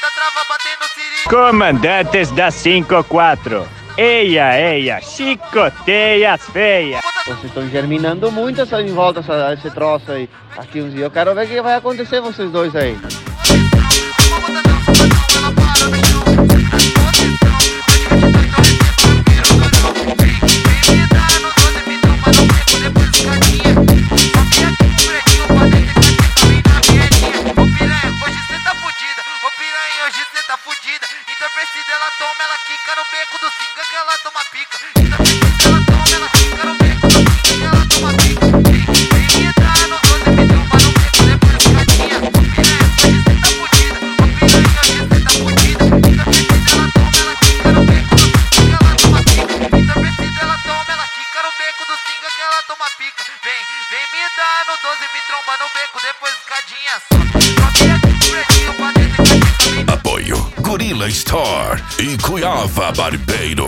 senta, trava, batendo siri. Comandantes da 54. Eia, eia, chicoteia as feias. Vocês estão germinando muito essa em volta, esse troço aí. Aqui uns dias eu quero ver o que vai acontecer vocês dois aí. Ela toma, ela quica no beco do Singa que ela toma pica. Ela toma, ela quica no beco do Singa que ela toma pica. Vem me dar no 12, me tromba no beco, depois escadinha. Ô piranha, hoje cê tá fudida. Ô piranha, hoje cê tá fudida. Ela toma, ela quica no beco do Singa que ela toma pica. Ela toma, ela quica no beco do Singa que ela toma pica. Vem me dar no 12, me tromba no beco, depois escadinha. Sobe aqui com pretinho pra dentro e caminha. Apoio Gorilla Store e Cuiabá Barbeiro.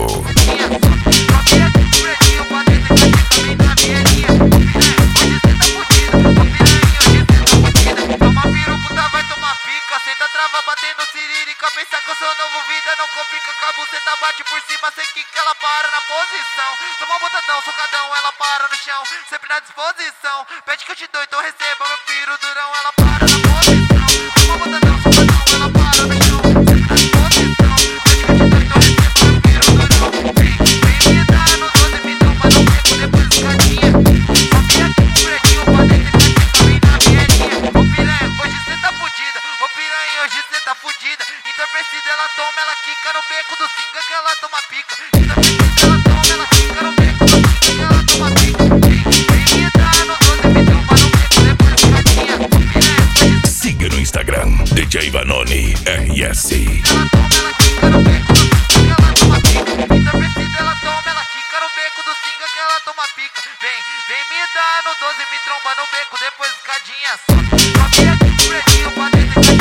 Toma piruputa, vai tomar pica. Senta, trava, batendo siririca. Pensa que eu sou novo, vida não complica. Com a buceta bate por cima, cê quica, ela para na posição. Toma botadão, socadão, ela para no chão. Sempre na disposição. Pede que eu te dou, então receba meu piru durão. Ela para na posição. Toma botadão, socadão, ela para no chão. Ela toma, ela quica no beco do Singa que ela toma pica. Ela toma, ela quica no beco do Singa que ela toma pica. Vem me dar no 12, me tromba no beco, depois escadinha. Siga no Instagram, DJ Vanoni RS. Ela toma, ela quica no beco do Singa que ela toma pica. Ela toma, ela quica no beco do Singa que ela toma pica. Vem me dar no 12, me tromba no beco, depois escadinha. Sobe aqui com pretinho pra dentro.